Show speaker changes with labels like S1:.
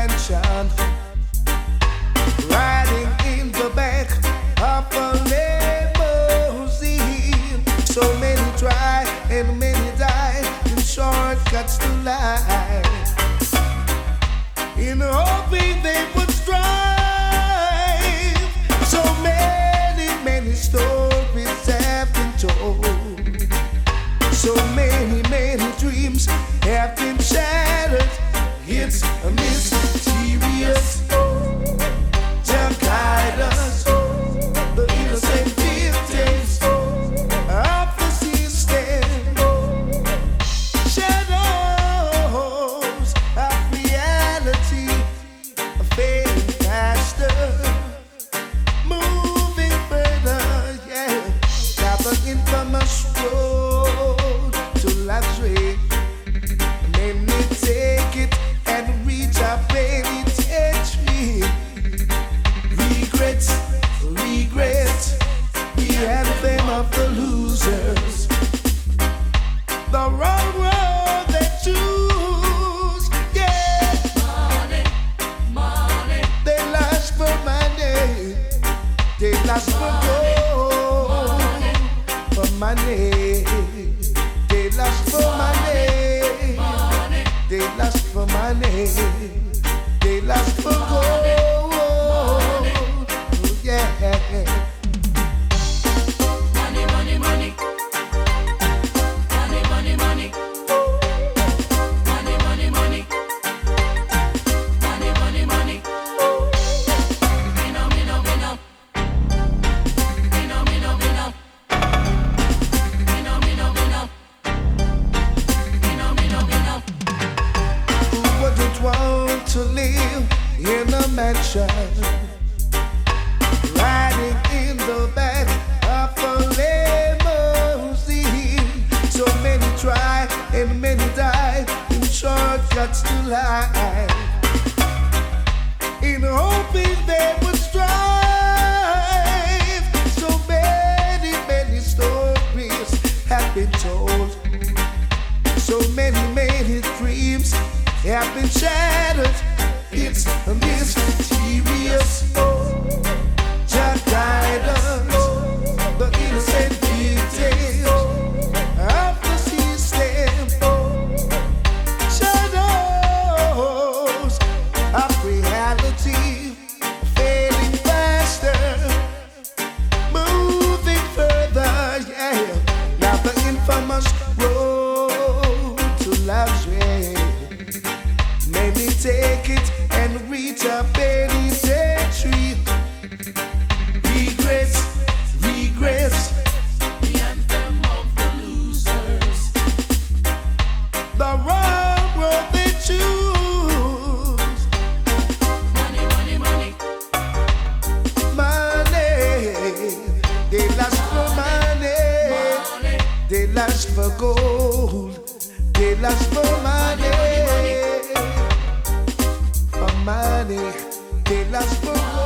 S1: mansion, riding in the back of a limousine. So many try and many die in shortcuts to life, in hoping they would strive. So many, many stories have been told. So many, many dreams have been shattered. It's a mysterious to guide us, the innocent victims of the system. Shadows of reality are fading faster, moving further, yeah. Down the infamous road to luxury. Made me take it and reach our penitentiary. Regrets, regrets, the anthem of the losers. The wrong road they choose, yeah. Money, money. They lust for money. They lust for gold, for money. They lust for money. They lust for money. They lust for gold. Yeah. Money, money, money. Money, money, money. Money, money, money. Money, money, money. Me know, me know, me know. Me know, me know, me know. Me know, me know, me know. Me know, me know, me know. Who wouldn't want to live in a mansion, riding in the back of a limousine? So many try and many die in shortcuts to life, in hoping they would strive. So many, many stories have been told. So many, many dreams have been shattered. It's a mysterious to guide us, the innocent victims of the system. Shadows of reality fading faster, moving further, yeah. Now the infamous road to luxury. Made me take it and reach a penitentiary. Regrets, regrets, the anthem of the losers. The wrong road they choose. Money, money, money. Money. They lust for money. They lust for gold. They lust for money. Money, they lust for gold.